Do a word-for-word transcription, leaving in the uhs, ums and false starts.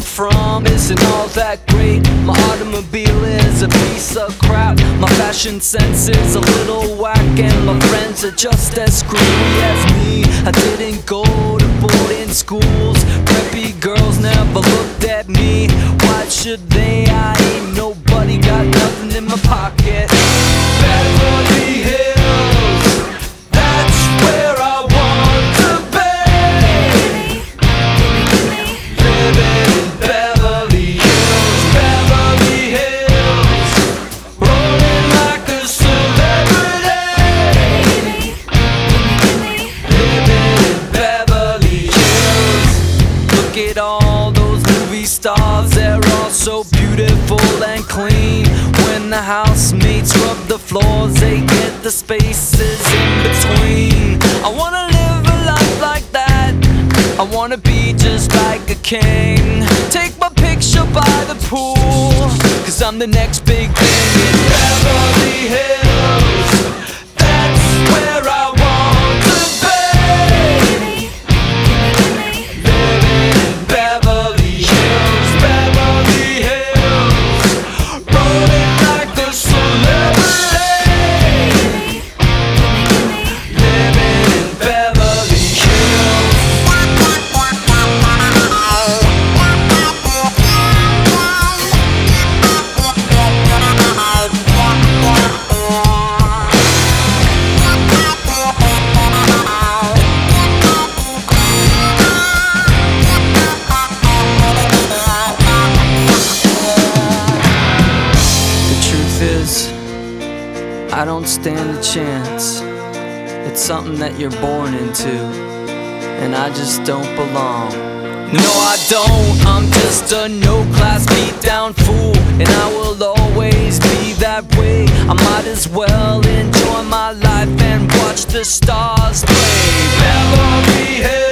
from isn't all that great. My automobile is a piece of crap. My fashion sense is a little whack, and my friends are just as screwy as me. I didn't go to boarding schools. Preppy girls never looked at me. Why should they? I ain't nobody, got nothing in my pocket. Beverly Hills, that's where I want to be. Living in Beverly Hills, Beverly Hills, rolling like a celebrity. Living in Beverly Hills. Look at all those movie stars, they're all so beautiful and clean. When the housemates rub the floors, they get the spaces in between. I wanna live a life like that. I wanna be just like a king. Take my picture by the pool, cause I'm the next big thing in Beverly Hills. That's where I want to be. Living in Beverly Hills, Beverly Hills, rolling like a celebrity. Living in Beverly Hills. The truth is, I don't stand a chance. It's something that you're born into, and I just don't belong. No, I don't, I'm just a no-class beat-down fool, and I will always be that way. I might as well enjoy my life and watch the stars play. Beverly Hills.